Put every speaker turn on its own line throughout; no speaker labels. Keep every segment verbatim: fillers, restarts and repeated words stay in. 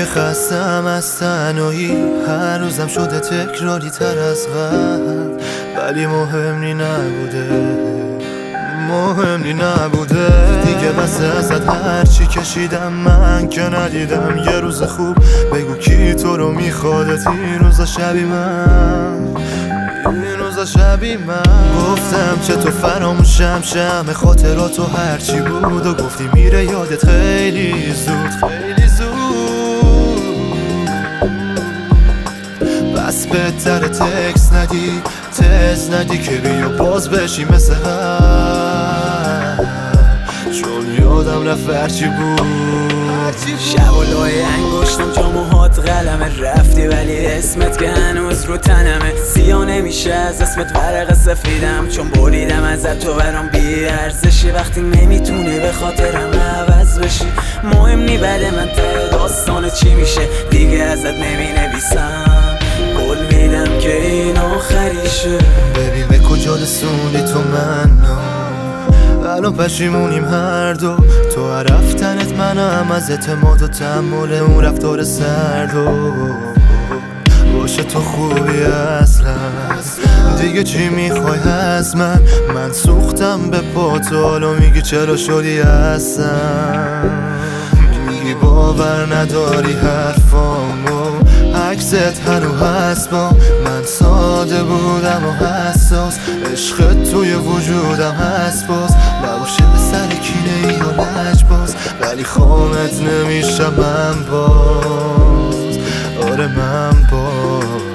که خستم از تنهایی، هر روزم شده تکراری تر از قبل، ولی مهمی نبوده مهمی نبوده دیگه. بس ازت هرچی کشیدم من که ندیدم یه روز خوب. بگو کی تو رو میخوادت این روزا شبی من، این روزا شبی من. گفتم چه تو فراموشم شم خاطرات و هرچی بود، و گفتی میره یادت خیلی زود خیلی زود. بس بهتره تکس ندی تز ندی که بیا باز بشی مثل هم، چون یادم رفت هرچی بود.
شب و لای انگشتم جام و هات قلمه، رفتی ولی اسمت که هنوز رو تنمه. سیاه نمیشه از اسمت ورق سفیدم، چون بریدم ازت تو برام بی ارزشی. وقتی نمیتونه به خاطرم عوض بشی، مهم نی بده من ته داستان چی میشه. دیگه ازت نمی نویسم، قول میدم که این آخریشه.
ببین به کجا رسوندی تو منو، الان پشیمونیم هر دو. تو رفتنت منم از اعتماد و تحمل اون رفتار سرد و باشه تو خوبی اصلا. دیگه چی میخوای از من؟ من سوختم به پات و حالا میگی چرا شدی هستم. میگی باور نداری حرفامو، عکست هنو هست با من. ساده بودم و حساس، عشقت توی وجودم هست باز. نباشه به سر کینه یا لجباز، ولی خامت نمیشم من باز. آره من باز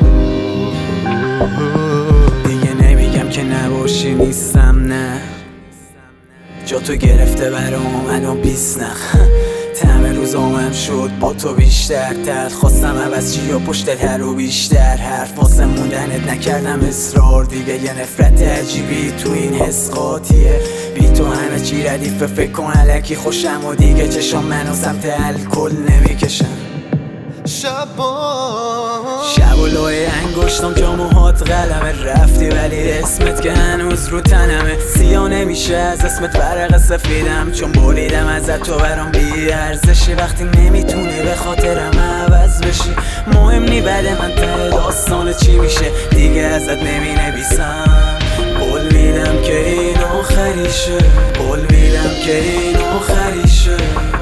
دیگه نمیگم که نباشی نیستم، نه جا تو گرفته برام الان بیست نخ. همه روزامم شد با تو بیشتر تر، خواستم عوض چی و پشت تر و بیشتر حرف واسه موندنت نکردم اصرار. دیگه یه نفرت عجیبی تو این حس قاطیه، بی تو همه چی ردیفه. فکر کن الکی خوشم و دیگه چشم منو سمت الکل نمیکشم.
شب
شب و لای انگشتم جام و هات قلمه، رفتی ولی اسمت که هنوز رو تنمه. سیاه نمیشه از اسمت ورق سفیدم، چون بریدم ازت تو برام بی ارزشی. وقتی نمیتونه به خاطرم عوض بشی، مهم نی بده من ته داستان چی میشه. دیگه ازت نمی نویسم، قول میدم که این آخریشه. قول میدم که این آخریشه.